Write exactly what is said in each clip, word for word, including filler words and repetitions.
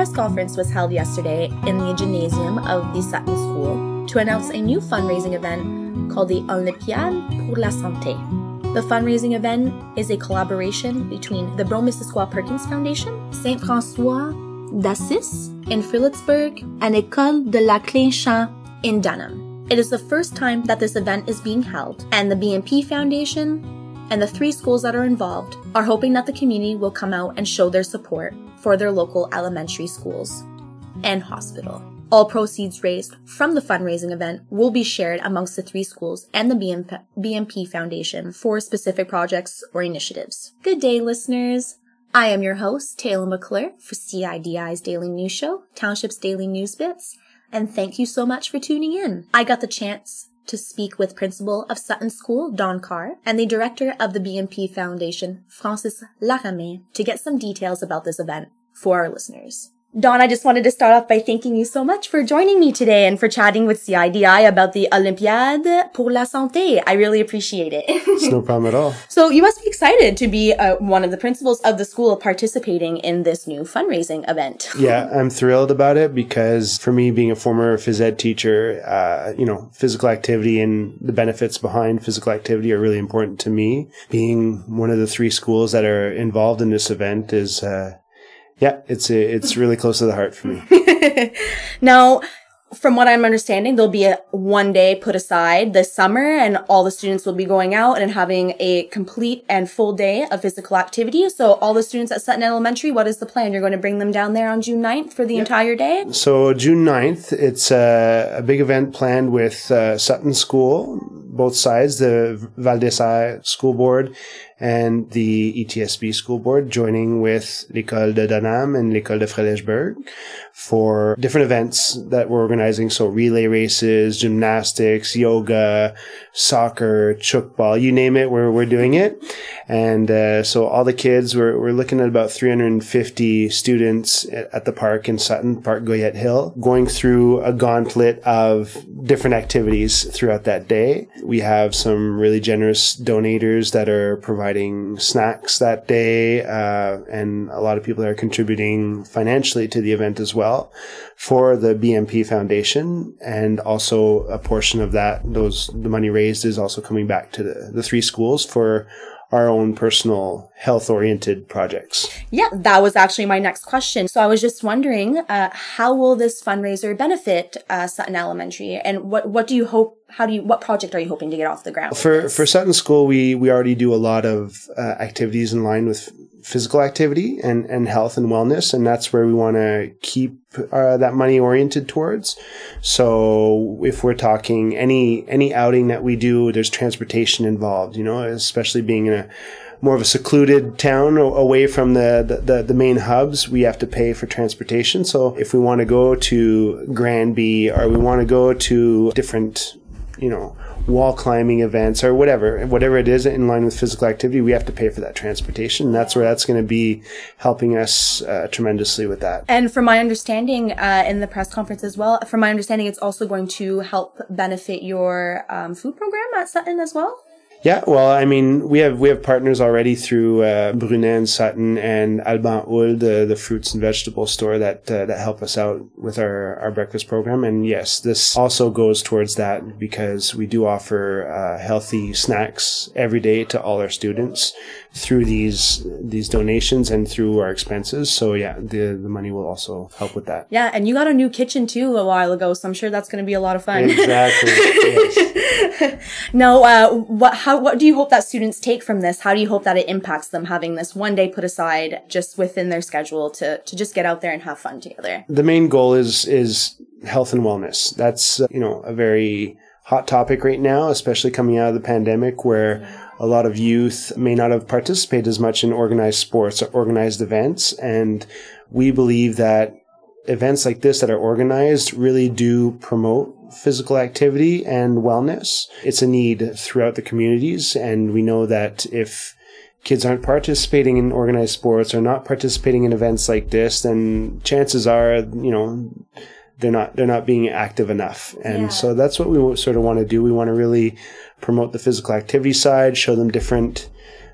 press conference was held yesterday in the gymnasium of the Sutton School to announce a new fundraising event called the Olympiade pour la Santé. The fundraising event is a collaboration between the Brome-Missisquoi Perkins Foundation, Saint François d'Assise in Phillipsburg, and École de la Clé Champ in Dunham. It is the first time that this event is being held, and the B M P Foundation and the three schools that are involved are hoping that the community will come out and show their support for their local elementary schools and hospital. All proceeds raised from the fundraising event will be shared amongst the three schools and the B M P Foundation for specific projects or initiatives. Good day, listeners. I am your host, Taylor McClure, for C I D I's Daily News Show, Township's Daily News Bits, and thank you so much for tuning in. I got the chance to speak with Principal of Sutton School, Don Carr, and the Director of the B M P Foundation, Francis Laramé, to get some details about this event for our listeners. Don, I just wanted to start off by thanking you so much for joining me today and for chatting with C I D I about the Olympiade pour la Santé. I really appreciate it. It's no problem at all. So you must be excited to be uh, one of the principals of the school participating in this new fundraising event. Yeah, I'm thrilled about it because for me, being a former phys ed teacher, uh, you know, physical activity and the benefits behind physical activity are really important to me. Being one of the three schools that are involved in this event is... Uh, Yeah, it's it's really close to the heart for me. Now, from what I'm understanding, there'll be a one day put aside this summer, and all the students will be going out and having a complete and full day of physical activity. So all the students at Sutton Elementary, what is the plan? You're going to bring them down there on June ninth for the yep. entire day? So June ninth, it's a, a big event planned with uh, Sutton School, both sides, the Val d'Essai School Board and the E T S B School Board, joining with l'École de Dunham and l'École de Frelichburg for different events that we're organizing. So relay races, gymnastics, yoga, soccer, chukball, you name it, we're, we're doing it. And uh, so all the kids, we're, we're looking at about three hundred fifty students at the park in Sutton, Park Goyette Hill, going through a gauntlet of different activities throughout that day. We have some really generous donators that are providing snacks that day, uh, and a lot of people that are contributing financially to the event as well for the B M P Foundation. And also a portion of that, those the money raised is also coming back to the, the three schools for our own personal health-oriented projects. Yeah, that was actually my next question. So I was just wondering, uh, how will this fundraiser benefit uh, Sutton Elementary, and what what do you hope? How do you? What project are you hoping to get off the ground? For for Sutton School, we we already do a lot of uh, activities in line with physical activity and, and health and wellness, and that's where we want to keep uh, that money oriented towards. So if we're talking any any outing that we do, there's transportation involved, you know, especially being in a more of a secluded town away from the, the, the main hubs, we have to pay for transportation. So if we want to go to Granby or we want to go to different, you know, wall climbing events or whatever, whatever it is in line with physical activity, we have to pay for that transportation. That's where that's going to be helping us uh, tremendously with that. And from my understanding, uh, in the press conference as well, from my understanding, it's also going to help benefit your um, food program at Sutton as well? Yeah, well, I mean, we have we have partners already through uh, Brunet and Sutton and Alban Houle, the, the fruits and vegetable store that uh, that help us out with our, our breakfast program. And yes, this also goes towards that because we do offer uh, healthy snacks every day to all our students through these these donations and through our expenses. So yeah, the the money will also help with that. Yeah, and you got a new kitchen too a while ago, so I'm sure that's going to be a lot of fun. Exactly. Yes. Now, uh, what how what do you hope that students take from this? How do you hope that it impacts them having this one day put aside just within their schedule to to just get out there and have fun together? The main goal is is health and wellness. That's uh, you know a very hot topic right now, especially coming out of the pandemic, where a lot of youth may not have participated as much in organized sports or organized events. And we believe that events like this that are organized really do promote physical activity and wellness. It's a need throughout the communities. And we know that if kids aren't participating in organized sports or not participating in events like this, then chances are, you know, they're not they're not being active enough. And yeah. So that's what we sort of want to do. We want to really promote the physical activity side, show them different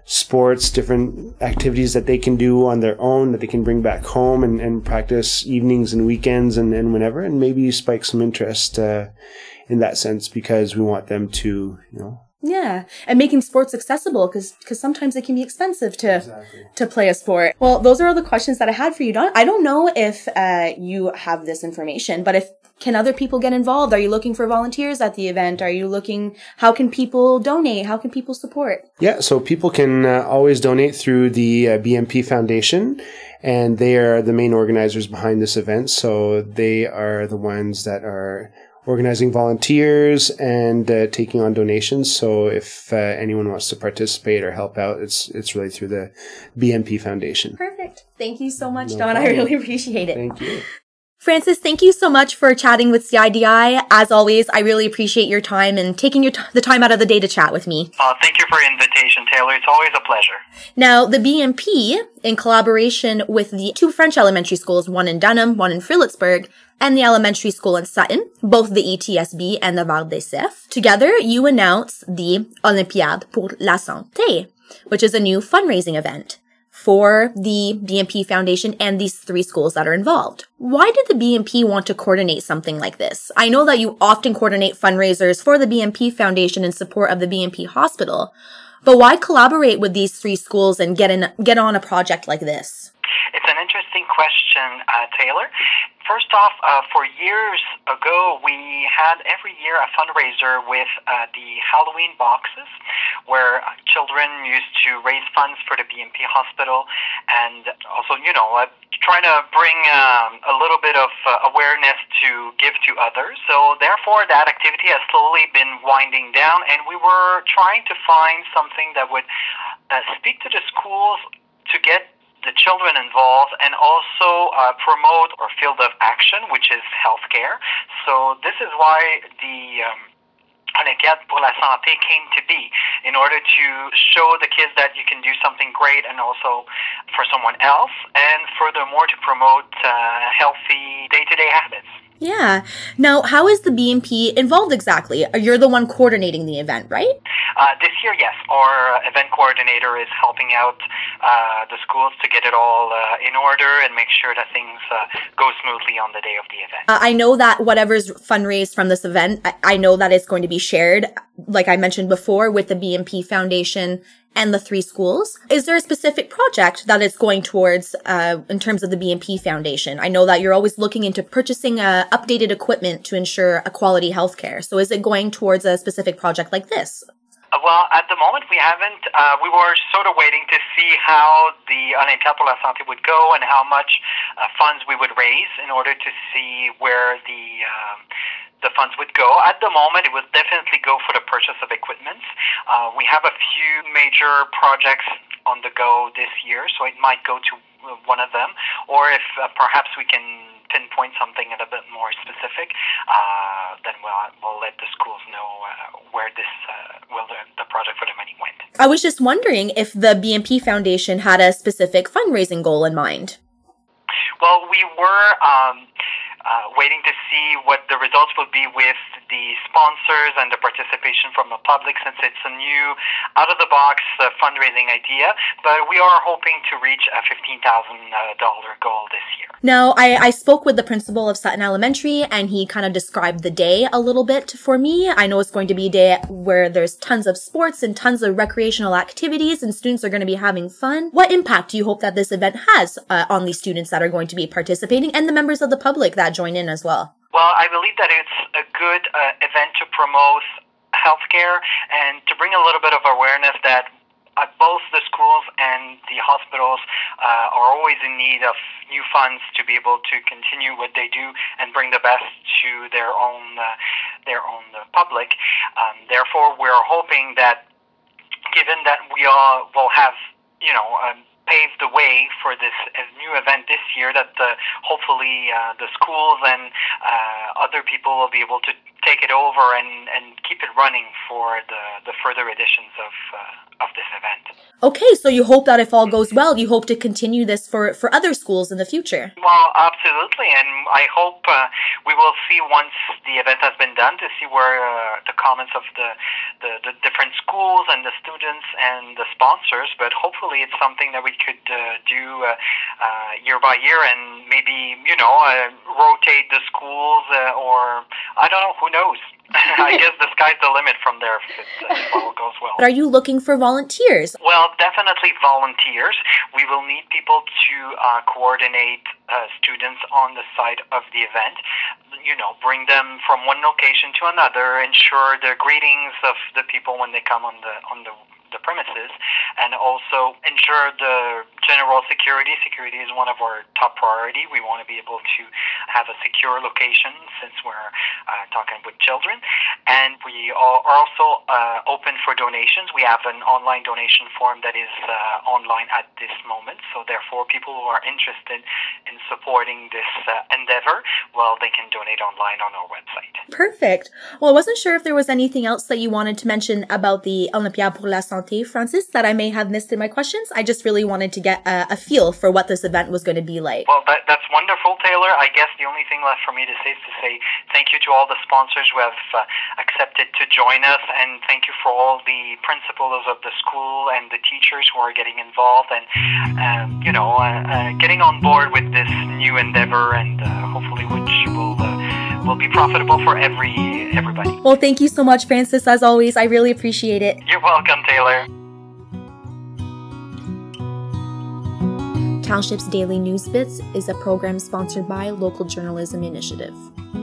sports, different activities that they can do on their own that they can bring back home and, and practice evenings and weekends and, and whenever, and maybe spike some interest uh, in that sense, because we want them to, you know. Yeah, and making sports accessible, because because sometimes it can be expensive to Exactly. to play a sport. Well, those are all the questions that I had for you, Don. I don't know if uh, you have this information, but if can other people get involved? Are you looking for volunteers at the event? Are you looking, how can people donate? How can people support? Yeah, so people can uh, always donate through the uh, B M P Foundation, and they are the main organizers behind this event. So they are the ones that are organizing volunteers and uh, taking on donations. So if uh, anyone wants to participate or help out, it's it's really through the B M P Foundation. Perfect. Thank you so much, No Don. problem. I really appreciate it. Thank you. Francis, thank you so much for chatting with C I D I. As always, I really appreciate your time and taking your t- the time out of the day to chat with me. Uh, thank you for your invitation, Taylor. It's always a pleasure. Now, the B M P, in collaboration with the two French elementary schools, one in Dunham, one in Fredericksburg, and the elementary school in Sutton, both the E T S B and the Val des Cerfs, together you announce the Olympiade pour la Santé, which is a new fundraising event for the B M P Foundation and these three schools that are involved. Why did the B M P want to coordinate something like this? I know that you often coordinate fundraisers for the B M P Foundation in support of the B M P Hospital, but why collaborate with these three schools and get in, get on a project like this? It's an interesting question, uh, Taylor. First off, uh, for years ago, we had every year a fundraiser with uh, the Halloween boxes, where children used to raise funds for the B M P Hospital, and also, you know, uh, trying to bring um, a little bit of uh, awareness to give to others. So therefore, that activity has slowly been winding down, and we were trying to find something that would uh, speak to the schools to get the children involved, and also uh, promote our field of action, which is healthcare. So this is why the um, Olympiade pour la Santé came to be, in order to show the kids that you can do something great and also for someone else, and furthermore to promote uh, healthy day-to-day habits. Yeah. Now, how is the B M P involved exactly? You're the one coordinating the event, right? Uh, this year, yes. Our event coordinator is helping out uh, the schools to get it all uh, in order and make sure that things uh, go smoothly on the day of the event. Uh, I know that whatever's fundraised from this event, I, I know that it's going to be shared, like I mentioned before, with the B M P Foundation and the three schools. Is there a specific project that it's going towards uh, in terms of the B M P Foundation? I know that you're always looking into purchasing uh, updated equipment to ensure a quality healthcare. So is it going towards a specific project like this? Uh, well, at the moment we haven't. Uh, we were sort of waiting to see how the Olympiade pour la Santé would go and how much uh, funds we would raise in order to see where the um, the funds would go. At the moment, it would definitely go for the purchase of equipment. Uh, we have a few major projects on the go this year, so it might go to one of them, or if uh, perhaps we can pinpoint something a bit more specific, uh, then we'll, we'll let the schools know uh, where this, uh, well, the, the project for the money went. I was just wondering if the B M P Foundation had a specific fundraising goal in mind. Well, we were um, uh, waiting to see what the results will be with the sponsors and the participation from the public, since it's a new, out-of-the-box uh, fundraising idea, but we are hoping to reach a fifteen thousand dollars goal this year. Now, I, I spoke with the principal of Sutton Elementary, and he kind of described the day a little bit for me. I know it's going to be a day where there's tons of sports and tons of recreational activities, and students are going to be having fun. What impact do you hope that this event has uh, on the students that are going to be participating and the members of the public that join in as well? Well, I believe that it's a good uh, event to promote healthcare and to bring a little bit of awareness that uh, both the schools and the hospitals uh, are always in need of new funds to be able to continue what they do and bring the best to their own uh, their own uh, public. Um, therefore, we're hoping that, given that we all will have, you know, um, paved the way for this uh, new event this year, that uh, hopefully uh, the schools and uh, other people will be able to take it over and, and keep it running for the, the further editions of uh, of this event. Okay, so you hope that if all goes well, you hope to continue this for, for other schools in the future. Well, absolutely, and I hope uh, we will see once the event has been done to see where uh, the comments of the, the, the different schools and the students and the sponsors, but hopefully it's something that we could uh, do uh, uh, year by year and maybe, you know, uh, rotate the schools uh, or, I don't know, who knows? I guess the sky's the limit from there if, it, uh, if all goes well. Are you looking for volunteers? Well, definitely volunteers. We will need people to uh, coordinate uh, students on the side of the event. You know, bring them from one location to another, ensure the greetings of the people when they come on the on the the premises, and also ensure the general security. Security is one of our top priority. We want to be able to have a secure location since we're uh, talking with children. And we are also uh, open for donations. We have an online donation form that is uh, online at this moment. So therefore, people who are interested in supporting this uh, endeavor, well, they can donate online on our website. Perfect. Well, I wasn't sure if there was anything else that you wanted to mention about the Olympiade pour la Santé, Francis, that I may have missed in my questions. I just really wanted to get a, a feel for what this event was going to be like. Well, that, that's wonderful, Taylor. I guess the only thing left for me to say is to say thank you to all the sponsors who have uh, accepted to join us, and thank you for all the principals of the school and the teachers who are getting involved and, um, you know, uh, uh, getting on board with this new endeavor, and uh, hopefully which will uh, will be profitable for every everybody. Well, thank you so much, Francis. As always, I really appreciate it. You're welcome, Taylor. Township's Daily News Bits is a program sponsored by Local Journalism Initiative.